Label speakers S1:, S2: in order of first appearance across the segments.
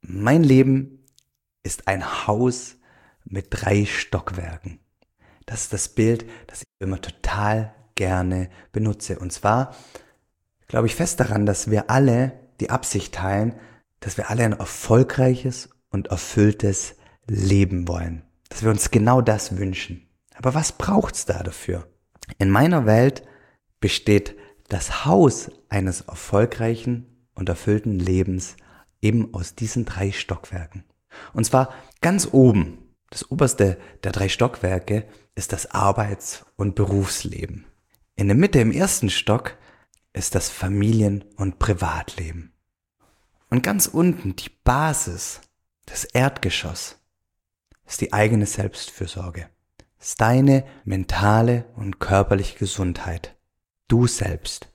S1: Mein Leben ist ein Haus mit 3 Stockwerken. Das ist das Bild, das ich immer total gerne benutze. Und zwar glaube ich fest daran, dass wir alle die Absicht teilen, dass wir alle ein erfolgreiches und erfülltes Leben wollen. Dass wir uns genau das wünschen. Aber was braucht's da dafür? In meiner Welt besteht das Haus eines erfolgreichen und erfüllten Lebens eben aus diesen 3 Stockwerken. Und zwar ganz oben, das oberste der 3 Stockwerke, ist das Arbeits- und Berufsleben. In der Mitte im ersten Stock ist das Familien- und Privatleben. Und ganz unten, die Basis, das Erdgeschoss, ist die eigene Selbstfürsorge. Ist deine mentale und körperliche Gesundheit. Du selbst.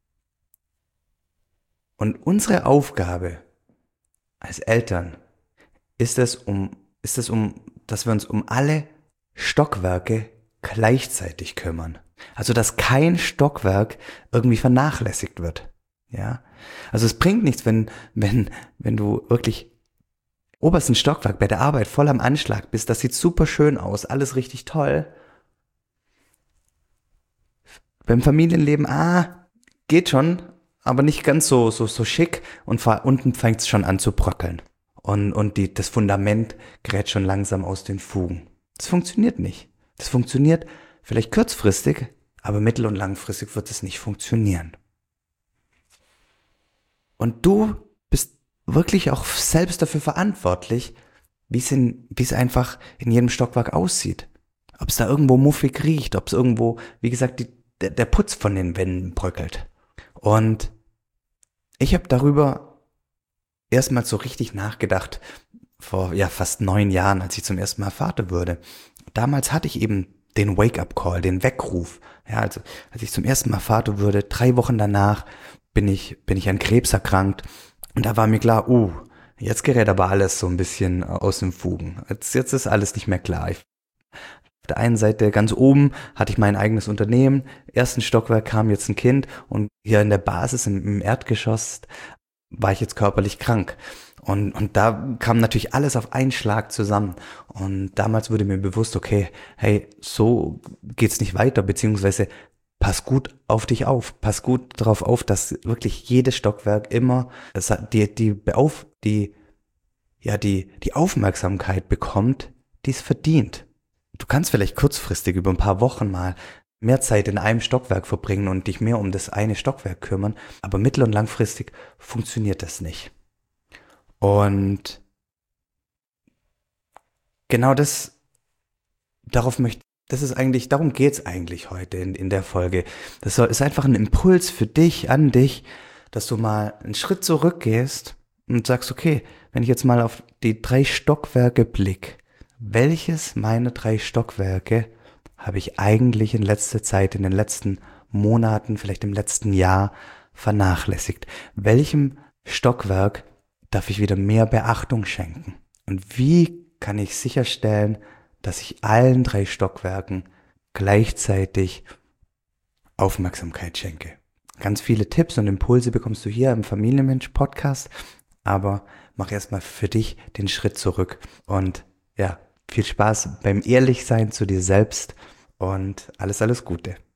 S1: Und unsere Aufgabe als Eltern ist es, dass wir uns um alle Stockwerke gleichzeitig kümmern. Also, dass kein Stockwerk irgendwie vernachlässigt wird. Ja? Also, es bringt nichts, wenn du wirklich obersten Stockwerk bei der Arbeit voll am Anschlag bist. Das sieht super schön aus, alles richtig toll. Beim Familienleben, geht schon, aber nicht ganz so schick und unten fängt es schon an zu bröckeln. Und das Fundament gerät schon langsam aus den Fugen. Das funktioniert nicht. Das funktioniert vielleicht kurzfristig, aber mittel- und langfristig wird es nicht funktionieren. Und du bist wirklich auch selbst dafür verantwortlich, wie es einfach in jedem Stockwerk aussieht. Ob es da irgendwo muffig riecht, ob es irgendwo, wie gesagt, der Putz von den Wänden bröckelt. Und ich habe darüber erstmal so richtig nachgedacht, vor fast 9 Jahren, als ich zum ersten Mal Vater wurde. Damals hatte ich eben den Wake-up-Call, den Weckruf. Ja, also als ich zum ersten Mal Vater wurde, 3 Wochen danach bin ich an Krebs erkrankt. Und da war mir klar, jetzt gerät aber alles so ein bisschen aus den Fugen. Jetzt ist alles nicht mehr klar. Auf der einen Seite ganz oben hatte ich mein eigenes Unternehmen, ersten Stockwerk kam jetzt ein Kind und hier in der Basis im Erdgeschoss war ich jetzt körperlich krank. Und da kam natürlich alles auf einen Schlag zusammen. Und damals wurde mir bewusst, okay, hey, so geht's nicht weiter, beziehungsweise pass gut auf dich auf. Pass gut darauf auf, dass wirklich jedes Stockwerk immer die Aufmerksamkeit bekommt, die es verdient. Du kannst vielleicht kurzfristig über ein paar Wochen mal mehr Zeit in einem Stockwerk verbringen und dich mehr um das eine Stockwerk kümmern, aber mittel- und langfristig funktioniert das nicht. Und genau darum geht's eigentlich heute in der Folge. Ist einfach ein Impuls für dich, an dich, dass du mal einen Schritt zurückgehst und sagst, okay, wenn ich jetzt mal auf die 3 Stockwerke blick, welches meiner 3 Stockwerke habe ich eigentlich in letzter Zeit, in den letzten Monaten, vielleicht im letzten Jahr vernachlässigt? Welchem Stockwerk darf ich wieder mehr Beachtung schenken? Und wie kann ich sicherstellen, dass ich allen 3 Stockwerken gleichzeitig Aufmerksamkeit schenke? Ganz viele Tipps und Impulse bekommst du hier im Familienmensch-Podcast, aber mach erstmal für dich den Schritt zurück und viel Spaß beim Ehrlichsein zu dir selbst und alles Gute.